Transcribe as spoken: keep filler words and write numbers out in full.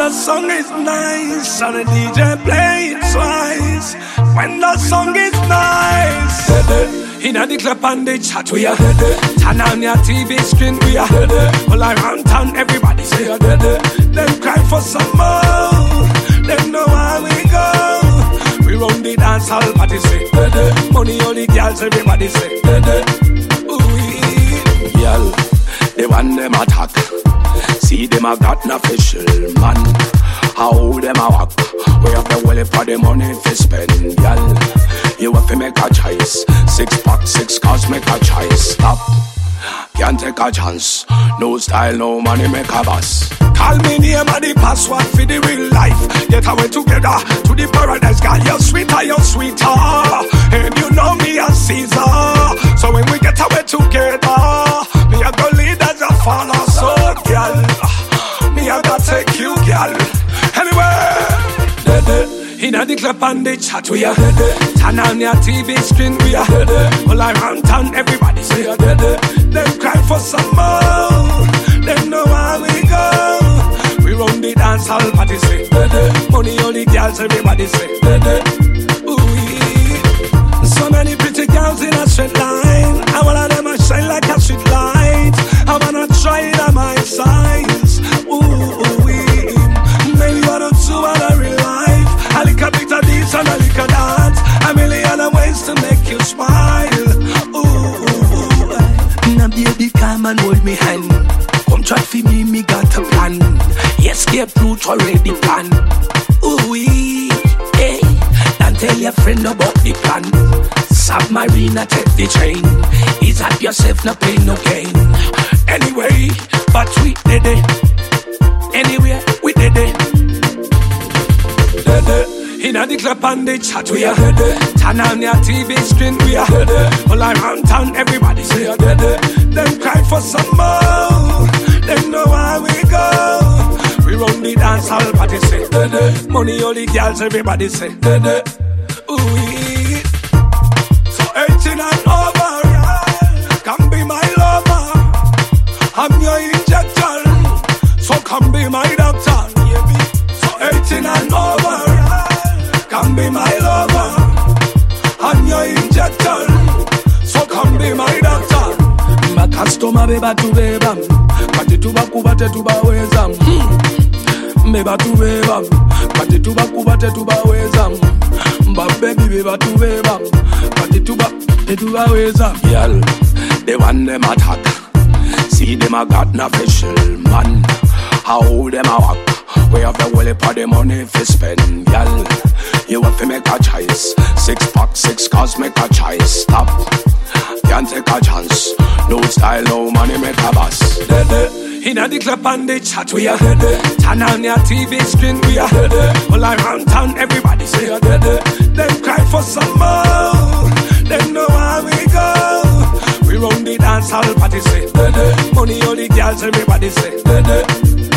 the song is nice, and the D J play it twice. When the song is nice, inna the club and the chat we are. Turn on your T V screen we are. All around town everybody say them cry for some more. Them know how we go. We run the dance hall party say money only girls everybody say. Ooh, girl, they want them attack. See them a got an official man. How them a walk? We have the wallet for the money to spend, y'all. You have to make a choice. Six pack, six cars, make a choice. Stop, can't take a chance. No style, no money, make a boss. Call me name and the password for the real life. Get away together to the paradise, girl. You're sweeter, you're sweeter. And you know me as Caesar. So when we get away together, me a go lead as a follow. So, girl, me a go take you, girl. Anyway, inna the club and the chat we are. Turn on your T V screen we are. All around town everybody say them cry for some more. Them know how we go. We run the dance hall party say money only girls everybody say. Ooh, so many pretty girls in a straight line. I wanna them a shine like a street light. I wanna try it on my size. Ooh, maybe one or two on a real life. A little bit of this and a little that. A million of ways to make you smile. Ooh, now baby come and hold me hand. Come try for me, me got a plan. Escape route already planned. Ooh, hey, don't tell your friend about the plan. Submarine, take the train. Ease up yourself, no pain, no gain. Anyway, but we did it. Anywhere, we did it. Inna the club and the chat we are. Turn on your T V screen we are. All around town everybody say them cry for some more. Them know how we go. We run the dance hall party say money only girls everybody say. Ooh, so eighteen and over, come be my lover. I'm your injector, so come be my doctor. So eighteen and over, come be my lover. I'm your injector, so come be my doctor. My customer beba tu beba, pati tu baku bate tu baweza. Beba tu beba, pati tu baku bate tu baweza. Ba baby beba tu beba, pati tu bate tu baweza. Girl, they want them attack. See them a got an official man. How them a walk? We have the wallet for the money to spend, y'all. You have to make a choice. Six pack, six cars, make a choice. Stop, can't take a chance. No style, no money, make a boss. Inna the club and the chat we are. Turn on your T V screen we are. All around town everybody say them cry for some more. Them know how we go. We run the dance hall party say money only girls everybody say.